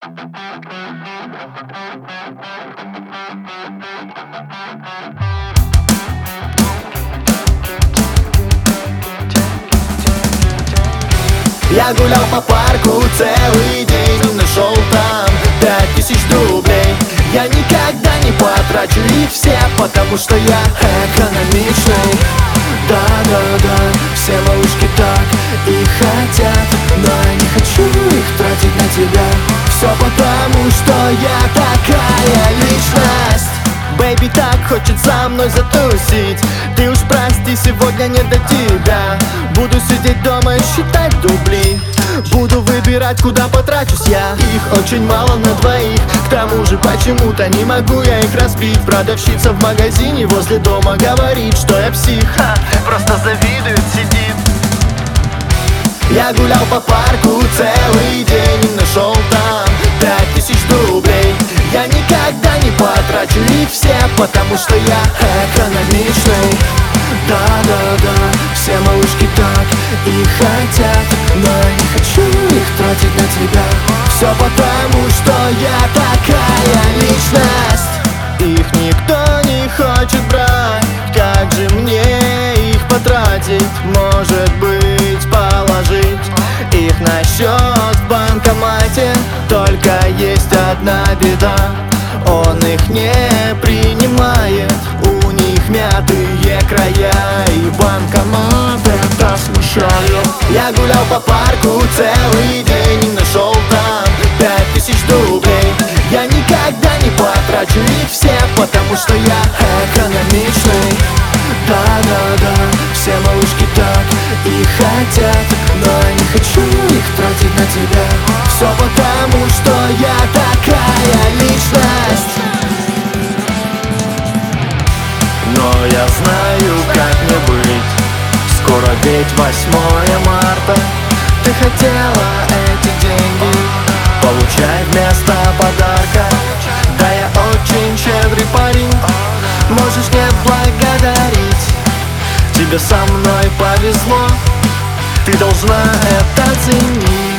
Я гулял по парку целый день и нашел там 5000 рублей. Я никогда не потрачу их все, потому что я экономичный. Да-да-да, все малышки так и хотят, но я не хочу их тратить на тебя. Все потому, что я такая личность. Бэйби так хочет со мной затусить. Ты уж прости, сегодня не до тебя. Буду сидеть дома и считать дубли. Буду выбирать, куда потрачусь я. Их очень мало на двоих. К тому же почему-то не могу я их разбить. Продавщица в магазине возле дома говорит, что я псих. Просто завидует, сидит. Я гулял по парку целый день и нашел там 5000 рублей. Я никогда не потрачу их все, потому что я экономичный. Да-да-да, все малышки так и хотят, но я не хочу их тратить на тебя. Все потому, что я такая личность. Их никто не хочет брать, как же мне их потратить? Может быть, положить их на счет в банкомате. Только есть одна беда, он их не принимает. У них мятые края, и банкомат это смущает. Я гулял по парку целый день и нашел там 5000 рублей. Я никогда не потрачу их все, потому что я экономичный. Да-да-да, все малышки так и хотят, но я не хочу их тратить на тебя. Все потому, что я такая личность. Но я знаю, как мне быть. Скоро ведь 8 марта. Ты хотела эти деньги, получай вместо подарка. Да, я очень щедрый парень, можешь не благодарить. Тебе со мной повезло, ты должна это ценить.